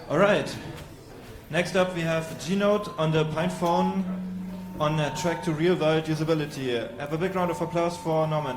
All right. Next up, we have G-Note on the PinePhone on a track to real-world usability. Have a big round of applause for Norman.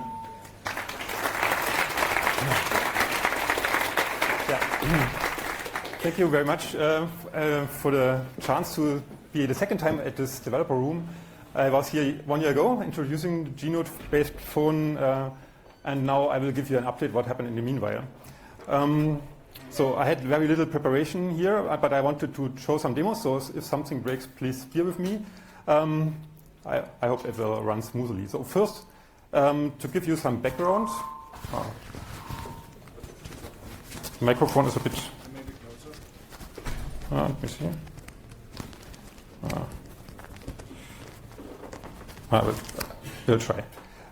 Thank you very much for the chance to be the second time at this developer room. I was here 1 year ago introducing the G-Note-based phone, and now I will give you an update what happened in the meanwhile. So I had very little preparation here, but I wanted to show some demos, so if something breaks, please bear with me. I hope it will run smoothly. So first, to give you some background. The microphone is a bit... let me see. We'll try.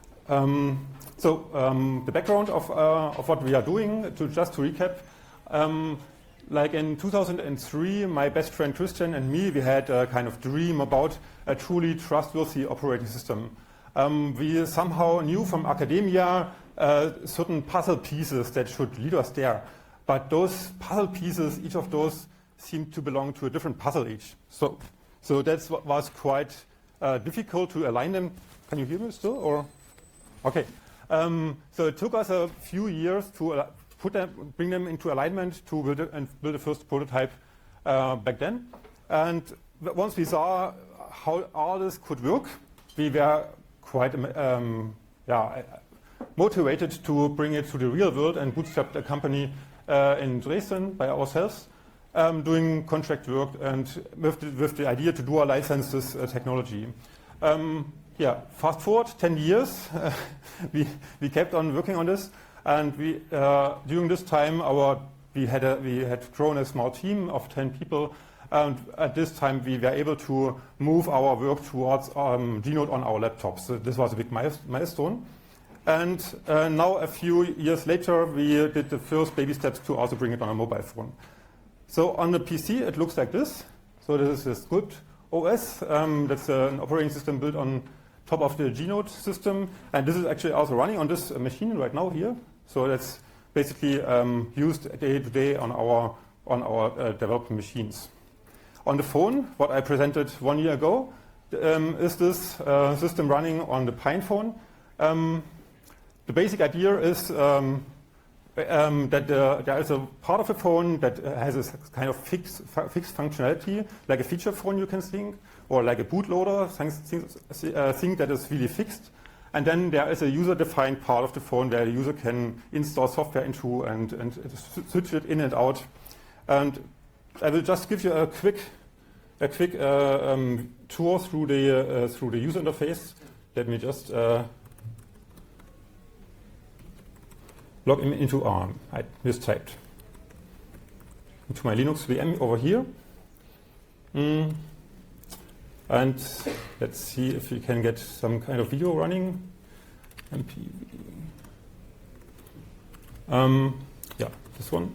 The background of what we are doing, just to recap, like in 2003, my best friend Christian and me, we had a kind of dream about a truly trustworthy operating system. We somehow knew from academia certain puzzle pieces that should lead us there. But those puzzle pieces, each of those seemed to belong to a different puzzle each. So that was quite difficult to align them. Can you hear me still? Or okay. So it took us a few years to bring them into alignment to build the first prototype back then. And once we saw how all this could work, we were quite motivated to bring it to the real world and bootstrap a company in Dresden by ourselves, doing contract work and with the idea to dual license this technology. Fast forward 10 years, we kept on working on this, and during this time we had grown a small team of 10 people, and at this time we were able to move our work towards G-Note on our laptops. So this was a big milestone. And now a few years later we did the first baby steps to also bring it on a mobile phone. So on the PC it looks like this. So this is a Sculpt OS. That's an operating system built on top of the G-Note system, and this is actually also running on this machine right now here. So that's basically used day to day on our developed machines. On the phone, what I presented 1 year ago is this system running on the PinePhone. The basic idea is that there is a part of the phone that has a kind of fixed functionality, like a feature phone you can think, or like a bootloader, thing that is really fixed. And then there is a user-defined part of the phone where the user can install software into and switch it in and out. And I will just give you a quick tour through the user interface. Let me just log into ARM. I mistyped. Into my Linux VM over here. And let's see if we can get some kind of video running. MPV. This one.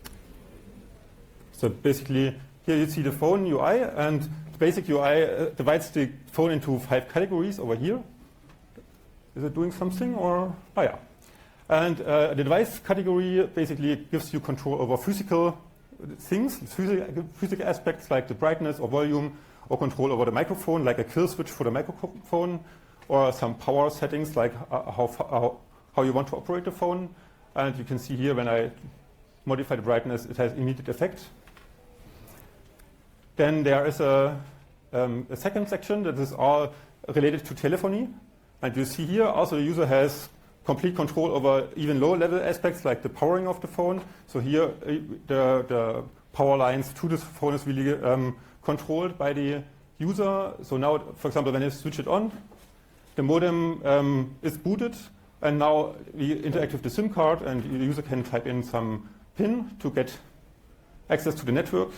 So basically, here you see the phone UI, and the basic UI divides the phone into 5 categories over here. Is it doing something, or? Oh yeah. And the device category basically gives you control over physical things, physical aspects like the brightness or volume, or control over the microphone, like a kill switch for the microphone, or some power settings like how you want to operate the phone. And you can see here when I modify the brightness, it has immediate effect. Then there is a second section that is all related to telephony. And you see here also the user has complete control over even lower level aspects like the powering of the phone. So here the power lines to this phone is really controlled by the user. So now, for example, when you switch it on, the modem is booted, and now we interact with the SIM card, and the user can type in some PIN to get access to the network.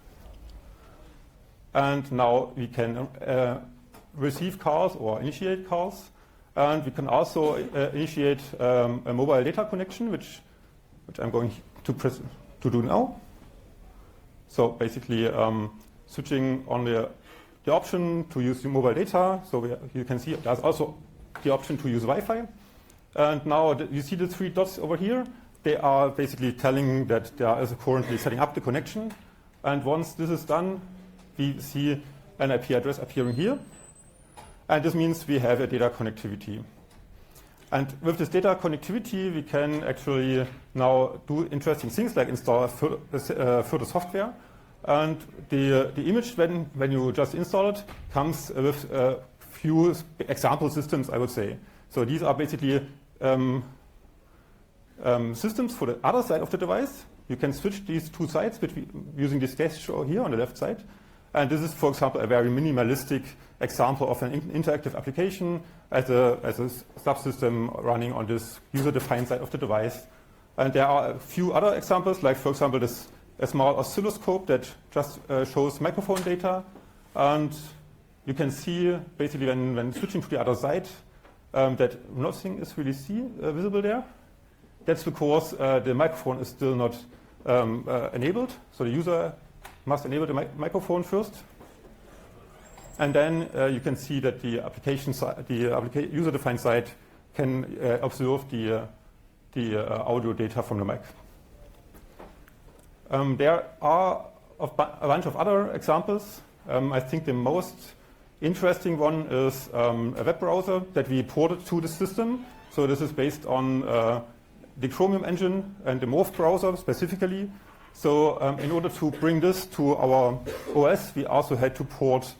And now we can receive calls or initiate calls. And we can also initiate a mobile data connection, which I'm going to do now. So basically switching on the option to use mobile data. So you can see there's also the option to use Wi-Fi. And now you see the 3 dots over here. They are basically telling that there is currently setting up the connection. And once this is done, we see an IP address appearing here. And this means we have a data connectivity. And with this data connectivity, we can actually now do interesting things like install further software. And the image, when you just install it, comes with a few example systems, I would say. So these are basically systems for the other side of the device. You can switch these two sides using this gesture here on the left side. And this is, for example, a very minimalistic example of an interactive application as a subsystem running on this user-defined side of the device. And there are a few other examples, like, for example, a small oscilloscope that just shows microphone data. And you can see, basically, when switching to the other side, that nothing is really visible there. That's because the microphone is still not enabled. So the user must enable the microphone first. And then you can see that the user-defined side can observe the audio data from the mic. There are a bunch of other examples. I think the most interesting one is a web browser that we ported to the system. So this is based on the Chromium engine and the Morph browser specifically. So in order to bring this to our OS, we also had to port